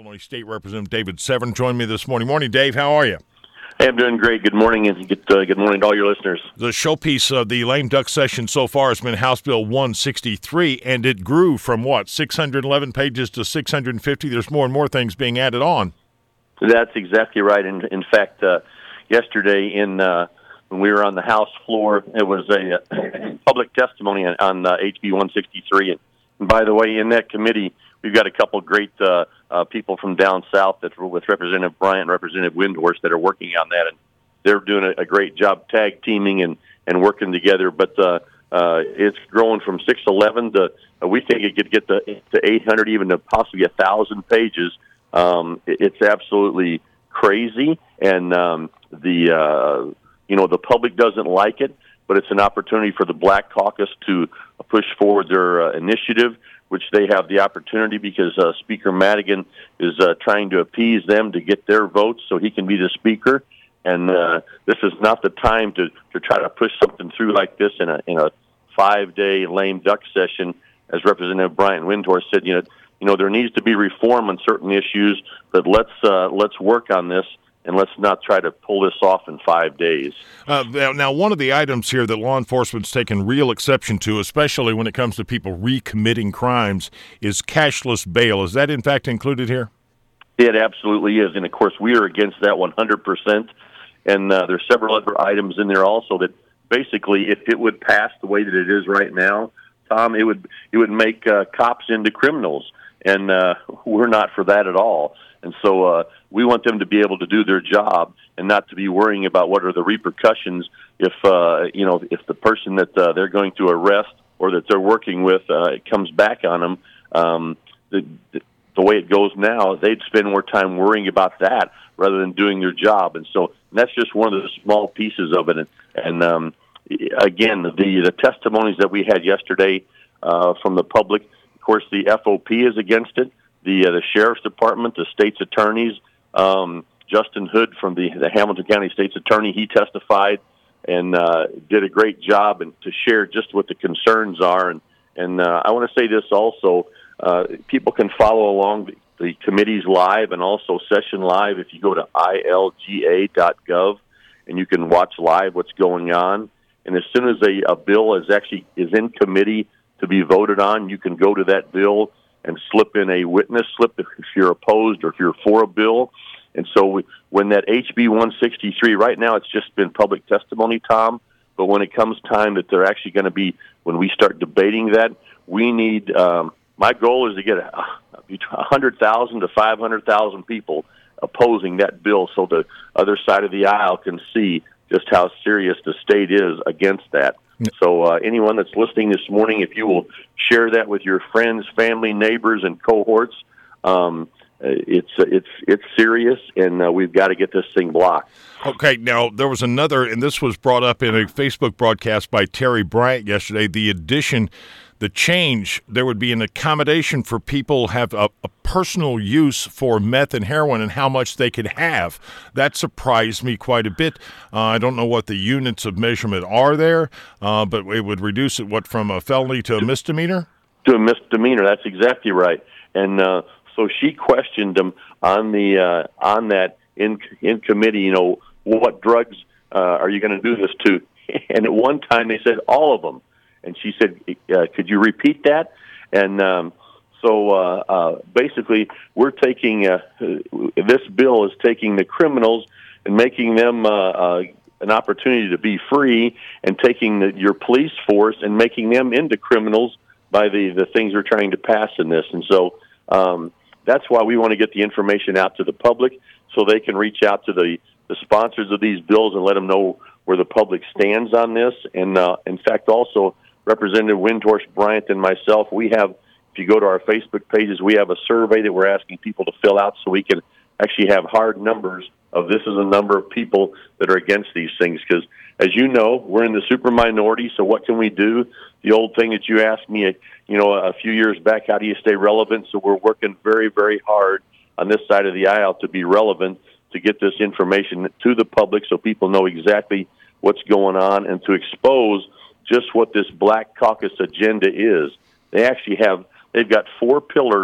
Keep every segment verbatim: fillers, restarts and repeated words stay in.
Illinois State Representative David Severn joined me this morning. Morning, Dave. How are you? Hey, I'm doing great. Good morning, and good, uh, good morning to all your listeners. The showpiece of the lame duck session so far has been House Bill one sixty-three, and it grew from, what, six hundred eleven pages to six hundred fifty? There's more and more things being added on. That's exactly right. In, in fact, uh, yesterday in uh, when we were on the House floor, it was a uh, public testimony on, on uh, H B one sixty-three. And by the way, in that committee, we've got a couple great uh, uh, people from down south that with Representative Bryant and Representative Windhorst that are working on that, and they're doing a, a great job tag teaming and, and working together. But uh, uh, it's growing from six eleven to uh, we think it could get to, to eight hundred, even to possibly a thousand pages. Um, it, it's absolutely crazy, and um, the uh, you know the public doesn't like it, but it's an opportunity for the Black Caucus to push forward their uh, initiative, which they have the opportunity because uh, Speaker Madigan is uh, trying to appease them to get their votes so he can be the speaker. And uh, this is not the time to, to try to push something through like this in a in a five-day lame duck session. As Representative Bryant Windhorst said, you know, you know there needs to be reform on certain issues, but let's uh, let's work on this. And let's not try to pull this off in five days. Uh, now, one of the items here that law enforcement's taken real exception to, especially when it comes to people recommitting crimes, is cashless bail. Is that, in fact, included here? It absolutely is. And, of course, we are against that one hundred percent. And uh, there's several other items in there also that basically, if it would pass the way that it is right now, Tom, it would it would make uh, cops into criminals. And uh, we're not for that at all. And so uh, we want them to be able to do their job and not to be worrying about what are the repercussions if, uh, you know, if the person that uh, they're going to arrest or that they're working with uh, it comes back on them. Um, the, the way it goes now, they'd spend more time worrying about that rather than doing their job. And so and that's just one of the small pieces of it. And, and um, again, the, the testimonies that we had yesterday uh, from the public, of course, the F O P is against it. The uh, the sheriff's department, the state's attorneys, um, Justin Hood from the, the Hamilton County State's Attorney, he testified and uh, did a great job and to share just what the concerns are. And and uh, I want to say this also: uh, people can follow along the, the committees live and also session live if you go to I L G A dot gov and you can watch live what's going on. And as soon as a, a bill is actually is in committee to be voted on, you can go to that bill and slip in a witness slip if you're opposed or if you're for a bill. And so we, when that H B one sixty-three, right now it's just been public testimony, Tom, but when it comes time that they're actually going to be, when we start debating that, we need, um, my goal is to get a, one hundred thousand to five hundred thousand people opposing that bill so the other side of the aisle can see just how serious the state is against that. So uh, anyone that's listening this morning, if you will share that with your friends, family, neighbors, and cohorts, um, it's it's it's serious, and uh, we've got to get this thing blocked. Okay, now there was another, and this was brought up in a Facebook broadcast by Terry Bryant yesterday, the addition, the change, there would be an accommodation for people who have a, a personal use for meth and heroin and how much they could have. That surprised me quite a bit. Uh, I don't know what the units of measurement are there, uh, but it would reduce it, what, from a felony to a misdemeanor? To a misdemeanor, that's exactly right. And uh, so she questioned them on the uh, on that in in committee, you know, what drugs uh, are you going to do this to? And at one time they said all of them. And she said, uh, could you repeat that? And um, so uh, uh, basically we're taking, uh, this bill is taking the criminals and making them uh, uh, an opportunity to be free and taking the, your police force and making them into criminals by the, the things we're trying to pass in this. And so um, that's why we want to get the information out to the public so they can reach out to the, the sponsors of these bills and let them know where the public stands on this. And uh, in fact, also, Representative Windhorst, Bryant, and myself, we have, if you go to our Facebook pages, we have a survey that we're asking people to fill out so we can actually have hard numbers of this is a number of people that are against these things. Because, as you know, we're in the super minority, so what can we do? The old thing that you asked me, you know, a few years back, how do you stay relevant? So we're working very, very hard on this side of the aisle to be relevant, to get this information to the public so people know exactly what's going on and to expose just what this Black Caucus agenda is. They actually have, they've got four pillars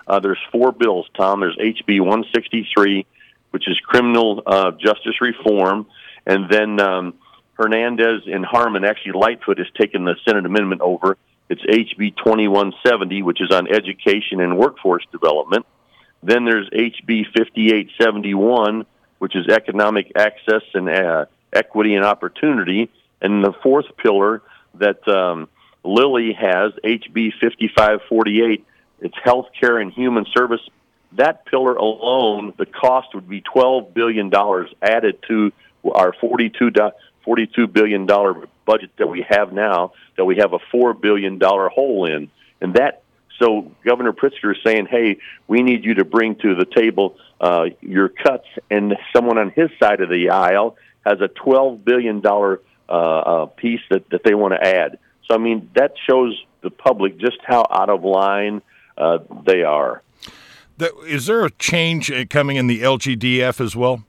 Uh, there's four bills, Tom. There's H B one sixty-three, which is criminal uh, justice reform, and then um, Hernandez and Harmon, actually Lightfoot, has taken the Senate amendment over. It's H B twenty-one seventy, which is on education and workforce development. Then there's H B fifty-eight seventy-one, which is economic access and uh, equity and opportunity. And the fourth pillar that um, Lilly has, H B fifty-five forty-eight, it's health care and human service. That pillar alone, the cost would be twelve billion dollars added to our forty-two billion dollars budget that we have now, that we have a four billion dollars hole in. And that, so Governor Pritzker is saying, hey, we need you to bring to the table uh, your cuts, and someone on his side of the aisle has a twelve billion dollars uh, uh, piece that, that they want to add. So, I mean, that shows the public just how out of line uh, they are. Is there a change coming in the L G D F as well?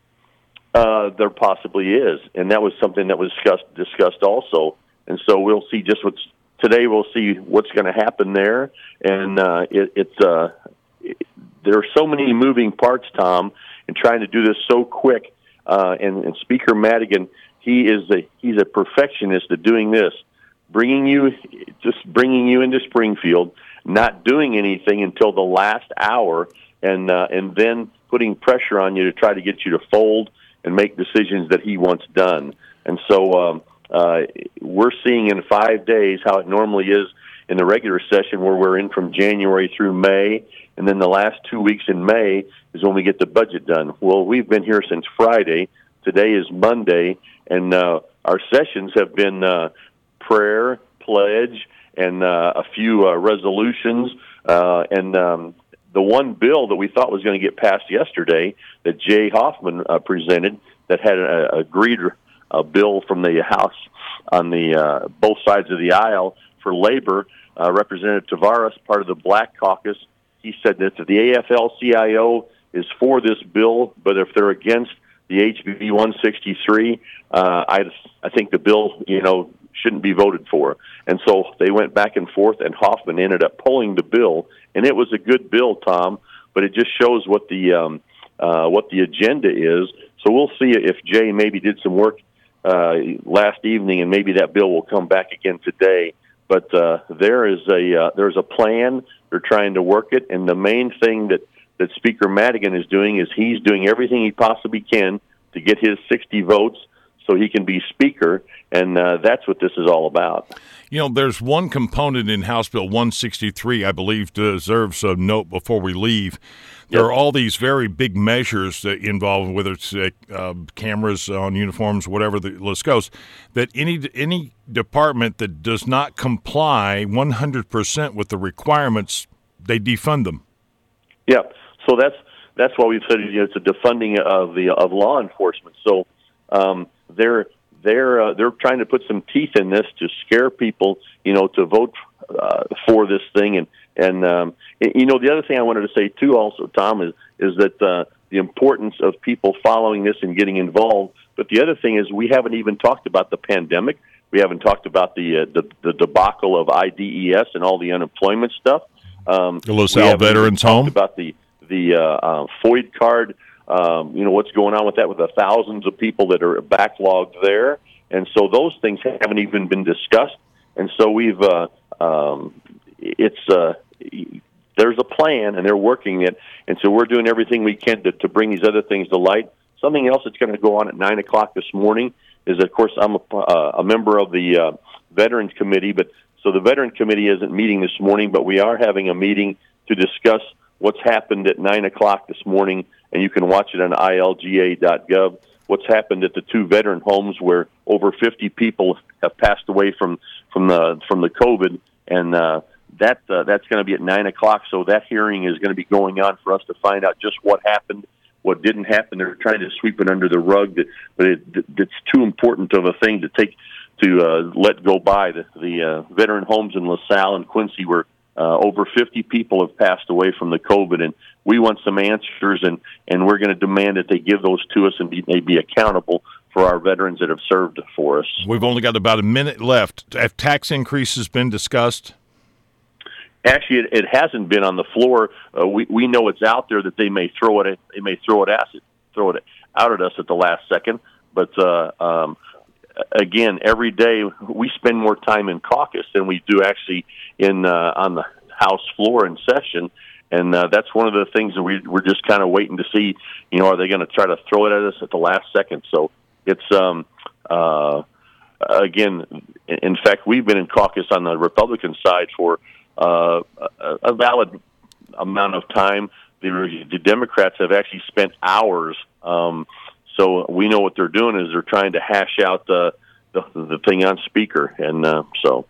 Uh, there possibly is, and that was something that was discussed discussed also. And so we'll see just what's today. We'll see what's going to happen there, and uh, it, it's uh, it, there are so many moving parts, Tom, and trying to do this so quick. Uh, and, and Speaker Madigan, he is a he's a perfectionist at doing this, bringing you just bringing you into Springfield, not doing anything until the last hour, and uh, and then putting pressure on you to try to get you to fold and make decisions that he wants done. And so um, uh, we're seeing in five days how it normally is in the regular session, where we're in from January through May, and then the last two weeks in May is when we get the budget done. Well, we've been here since Friday. Today is Monday, and uh, our sessions have been uh, prayer, pledge, and uh, a few uh, resolutions, uh, and um, the one bill that we thought was going to get passed yesterday that Jay Hoffman uh, presented, that had a, a agreed a bill from the House on the uh, both sides of the aisle for labor. Uh, Representative Tavares, part of the Black Caucus, he said that the A F L C I O is for this bill, but if they're against the H B one sixty-three, uh, I I think the bill, you know, shouldn't be voted for. And so they went back and forth, and Hoffman ended up pulling the bill, and it was a good bill, Tom, but it just shows what the um, uh, what the agenda is. So we'll see if Jay maybe did some work uh, last evening, and maybe that bill will come back again today. But uh, there is a uh, there's a plan. They're trying to work it, and the main thing that, that Speaker Madigan is doing is he's doing everything he possibly can to get his sixty votes so he can be Speaker, and uh, that's what this is all about. You know, there's one component in House Bill one sixty-three I believe deserves a note before we leave. There yep. are all these very big measures that involve, whether it's uh, uh, cameras on uniforms, whatever the list goes, that any any department that does not comply one hundred percent with the requirements, they defund them. Yeah, so that's that's why we've said, you know, it's a defunding of the of law enforcement. So um, they're they're uh, they're trying to put some teeth in this to scare people, you know, to vote uh, for this thing. And and um, you know, the other thing I wanted to say too, also, Tom, is is that uh, the importance of people following this and getting involved. But the other thing is we haven't even talked about the pandemic. We haven't talked about the uh, the, the debacle of I D E S and all the unemployment stuff. Um, the LaSalle Veterans Home. About the the uh, uh, FOID card. Um, you know, what's going on with that, with the thousands of people that are backlogged there. And so those things haven't even been discussed. And so we've, uh, um, it's, uh, there's a plan, and they're working it. And so we're doing everything we can to, to bring these other things to light. Something else that's going to go on at nine o'clock this morning is, of course, I'm a, uh, a member of the uh, Veterans Committee, but so the Veterans Committee isn't meeting this morning, but we are having a meeting to discuss what's happened at nine o'clock this morning, and you can watch it on I L G A dot gov, what's happened at the two veteran homes where over fifty people have passed away from, from the from the COVID, and uh, that uh, that's going to be at nine o'clock, so that hearing is going to be going on for us to find out just what happened, what didn't happen. They're trying to sweep it under the rug, that, but it, it's too important of a thing to take to uh, let go by. The, the uh, veteran homes in LaSalle and Quincy were Uh, over fifty people have passed away from the COVID, and we want some answers, and, and we're going to demand that they give those to us and be, they be accountable for our veterans that have served for us. We've only got about a minute left. Have tax increases been discussed? Actually, it, it hasn't been on the floor. Uh, we we know it's out there that they may throw it. They may throw it at it, throw it out at us at the last second. But uh, um, again, every day we spend more time in caucus than we do actually in uh, on the House floor in session. And uh, that's one of the things that we, we're just kind of waiting to see. You know, are they going to try to throw it at us at the last second? So it's um, uh, again. In fact, we've been in caucus on the Republican side for uh, a, a valid amount of time. The, the Democrats have actually spent hours. Um, so we know what they're doing is they're trying to hash out the the, the thing on speaker, and uh, so